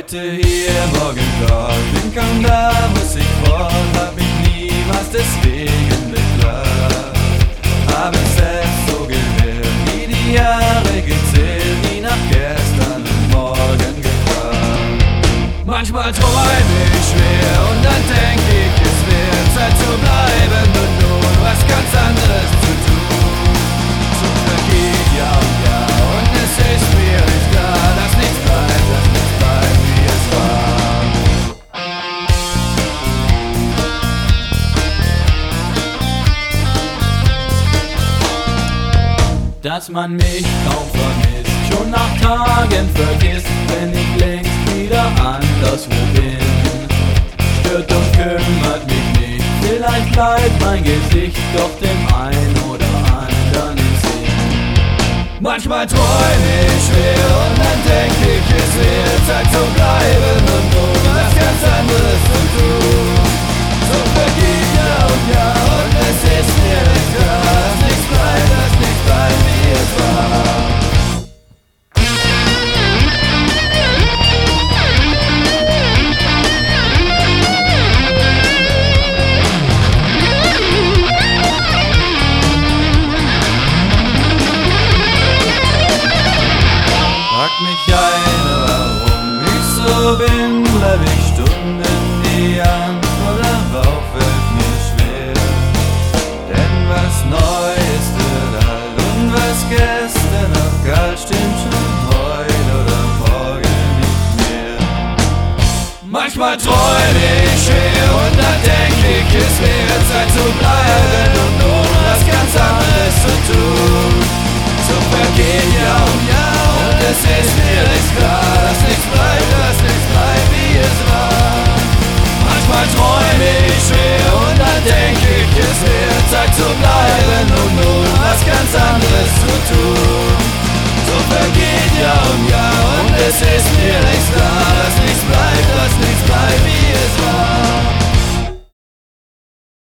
Heute hier, morgen dort, bin kaum da, muss ich fort, hab mich niemals deswegen beklagt. Hab es selbst so gewählt, wie die Jahre gezählt, nie nach gestern und morgen gefragt. Manchmal träum ich schwer und dann denk ich, es wäre Zeit zu bleiben und nun was ganz anderes zu tun. So vergeht Jahr und Jahr und es ist mir nicht klar, dass nichts bleibt, wie es war. Dass man mich kaum vermisst, schon nach Tagen vergisst, wenn ich längst wieder anderswo bin. Stört und kümmert mich nicht, vielleicht bleibt mein Gesicht doch dem einen oder anderen im Sinn. Manchmal träum ich schwer und dann denk ich, es wäre Zeit zu bleiben und nun was ganz anderes zu tun. So vergeht Jahr und Jahr und es ist mir nicht klar, dass nichts bleibt, wie es war. Frag mich einer, warum ich so bin, bleib ich Stunden nie an, oder Rauch fällt mir schwer. Denn was neu ist, wird alt, und was gestern noch galt, stimmt schon heute oder morgen nicht mehr. Manchmal träum ich schwer und dann denk ich, es wäre Zeit zu bleiben und nun was ganz anderes zu tun. So vergeht Jahr um Jahr und es ist mir nicht klar, dass nichts bleibt, wie es war. Manchmal träum ich schwer und dann denk ich, es wäre Zeit zu bleiben und nun was ganz anderes zu tun. So vergeht Jahr um Jahr und es ist mir nicht klar.